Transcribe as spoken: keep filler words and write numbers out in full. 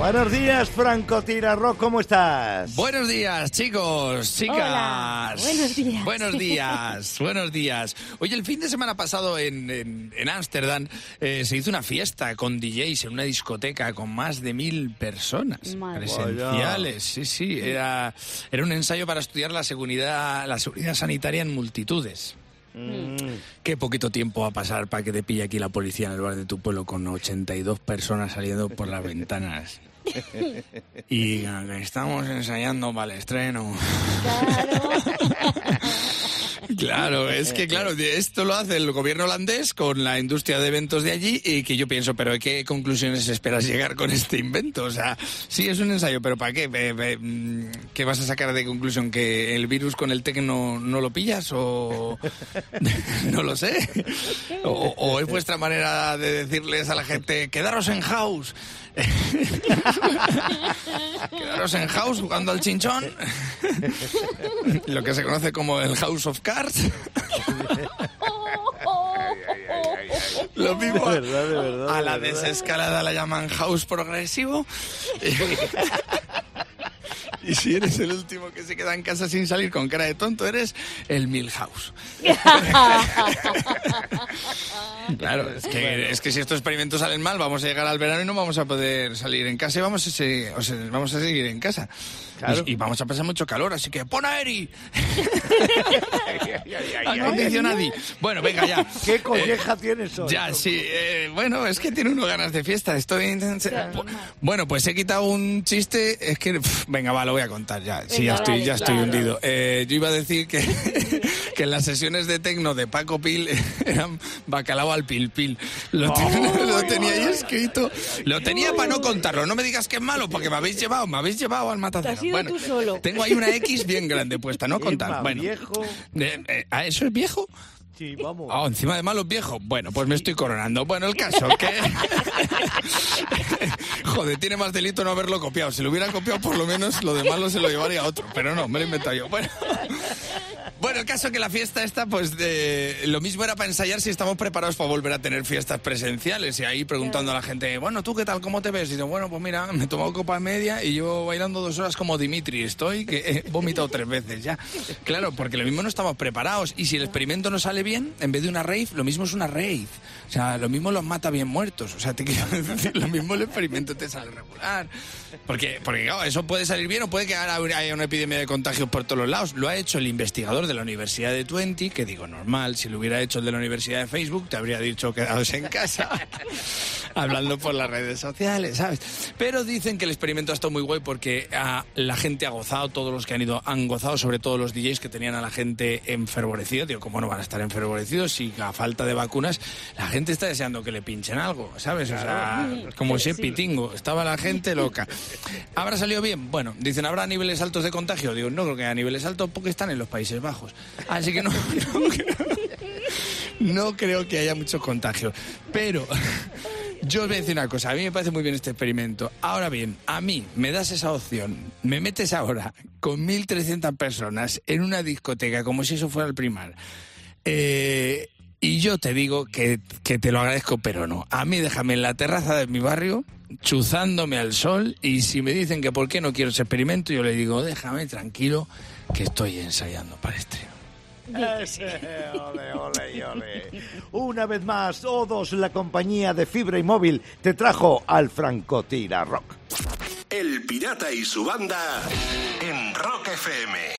Buenos días, Francotirador, ¿cómo estás? Buenos días, chicos, chicas. Hola, buenos días. Buenos días, buenos días. Oye, el fin de semana pasado en Ámsterdam eh, se hizo una fiesta con D Js en una discoteca con más de mil personas Madre. presenciales. Sí, sí, era, era un ensayo para estudiar la seguridad, la seguridad sanitaria en multitudes. Mm. Qué poquito tiempo va a pasar para que te pille aquí la policía en el bar de tu pueblo con ochenta y dos personas saliendo por las ventanas. Y digan que estamos ensayando para el estreno. Claro. Claro, es que claro, esto lo hace el gobierno holandés con la industria de eventos de allí y que yo pienso, pero ¿qué conclusiones esperas llegar con este invento? O sea, sí es un ensayo, pero ¿para qué? ¿Qué vas a sacar de conclusión? ¿Que el virus con el tecno no lo pillas o...? No lo sé. O, o es vuestra manera de decirles a la gente, quedaros en house. Quedaros en house jugando al chinchón. Lo que se conoce como el House of Cards. Lo mismo, de verdad, de verdad, a la de verdad. desescalada la llaman house progresivo. Y si eres el último que se queda en casa sin salir con cara de tonto, eres el Milhouse. Claro, es que, es que si estos experimentos salen mal, vamos a llegar al verano y no vamos a poder salir en casa y vamos a, se, o sea, vamos a seguir en casa. Claro. Y, y vamos a pasar mucho calor, así que ¡pon aeri! Acondicionadi. Bueno, venga ya. ¿Qué colleja tienes hoy? Ya, sí. Eh, bueno, es que tiene uno ganas de fiesta. Estoy intenso. Bueno, pues he quitado un chiste. Es que, pff, venga, va, lo voy a contar ya. Sí, ya Venga, estoy, vale, ya estoy claro. hundido. Eh, yo iba a decir que, que en las sesiones de tecno de Paco Pil eran bacalao al pil pil. Lo, ten- Oh, lo tenía ahí escrito. Lo tenía para no contarlo. No me digas que es malo porque me habéis llevado, me habéis llevado al matadero. Te has ido Bueno, tú solo. tengo ahí una X bien grande puesta, no Qué contar. más Bueno, viejo. Eh, eh, ¿ah, ¿eso es viejo? Sí, vamos. Ah, encima de malos viejos. Bueno, pues me estoy coronando. Bueno, el caso que... Joder, tiene más delito no haberlo copiado. Si lo hubiera copiado, por lo menos lo de malo se lo llevaría a otro. Pero no, me lo he inventado yo. Bueno... Bueno, el caso que la fiesta esta, pues de, lo mismo era para ensayar si estamos preparados para volver a tener fiestas presenciales. Y ahí preguntando a la gente, bueno, ¿tú qué tal? ¿Cómo te ves? Y digo, bueno, pues mira, me he tomado copa media y yo bailando dos horas como Dimitri. Estoy que he vomitado tres veces ya. Claro, porque lo mismo no estamos preparados. Y si el experimento no sale bien, en vez de una rave, lo mismo es una rave. O sea, lo mismo los mata bien muertos. O sea, te quiero decir, lo mismo el experimento te sale regular. Porque, porque claro, eso puede salir bien o puede que ahora haya una epidemia de contagios por todos los lados. Lo ha hecho el investigador de la Universidad de Twente, que digo, normal, si lo hubiera hecho el de la Universidad de Facebook, te habría dicho quedaos en casa, hablando por las redes sociales, ¿sabes? Pero dicen que el experimento ha estado muy guay porque ah, la gente ha gozado, todos los que han ido han gozado, sobre todo los D Js que tenían a la gente enfervorecida. Digo, ¿cómo no van a estar enfervorecidos si a falta de vacunas la gente está deseando que le pinchen algo, ¿sabes? O sea, como ese pitingo, estaba la gente loca. ¿Habrá salido bien? Bueno, dicen, ¿habrá niveles altos de contagio? Digo, no creo que haya niveles altos porque están en los Países Bajos. Así que no, no, creo, no creo que haya muchos contagios. Pero yo os voy a decir una cosa, a mí me parece muy bien este experimento. Ahora bien, a mí me das esa opción, me metes ahora con mil trescientas personas en una discoteca como si eso fuera el Primar. Eh... Y yo te digo que, que te lo agradezco, pero no. A mí déjame en la terraza de mi barrio, chuzándome al sol, y si me dicen que por qué no quiero ese experimento, yo le digo, déjame tranquilo, que estoy ensayando para el estreno. Ese, ole, ole, ole. Una vez más, O dos, la compañía de fibra y móvil, te trajo al Francotirador. El Pirata y su banda en Rock F M.